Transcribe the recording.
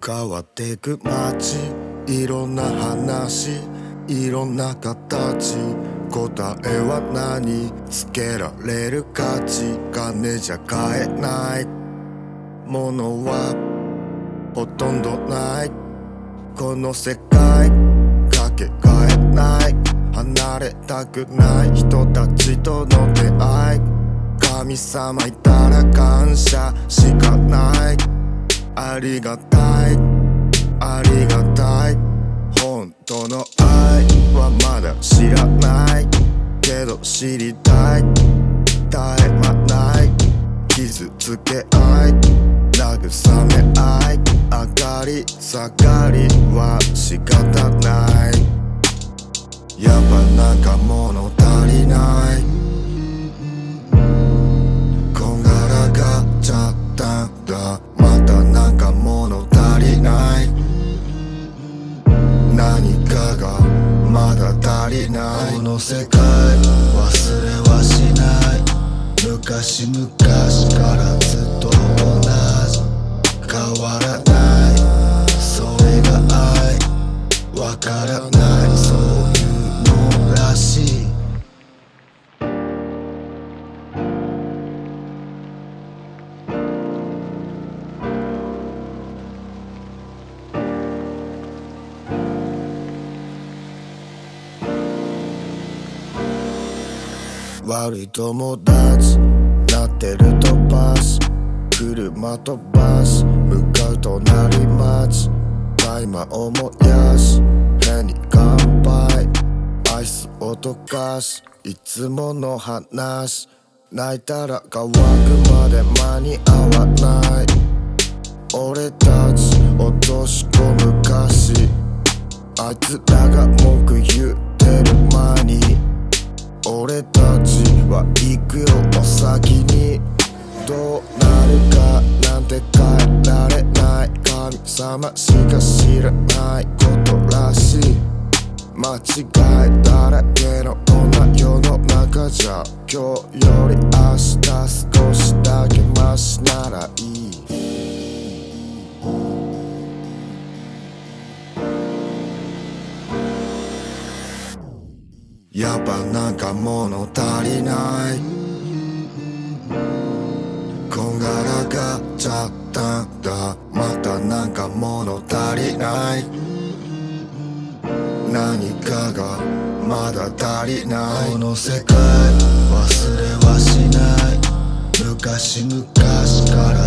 変わってく街、いろんな話、いろんな形、答えは何、つけられる価値、金じゃ買えないものはほとんどない。この世界かけがえない、離れたくない人たちとの出会い、神様いたら感謝しかない。ありがたいありがたい、本当の愛はまだ知らないけど知りたい。絶え間ない傷つけ合い、慰め合い、上がり下がりは仕方ない。やっぱなんか物足りない、こんがらがっちゃったんだ。またなんか物足りない、何かがまだ足りない。この世界忘れはしない、昔々からずっと同じ、変わらない、それが愛、わからない、そういうのらしい。悪い友達なってる飛ばし、車飛ばし向かう隣町、大麻を燃やし変に乾杯、アイスを溶かしいつもの話、泣いたら乾くまで間に合わない。俺たち落とし込む歌詞、あいつらが文句言ってる間に俺たちは行くよお先に。どうなるかなんて変えられない、神様しか知らないことらしい。間違いだらけのこんな世の中じゃ、今日より明日少しだけマシならいい。やっぱなんか物足りない、こんがらがっちゃったんだ。またなんか物足りない、何かがまだ足りない。この世界忘れはしない、昔々から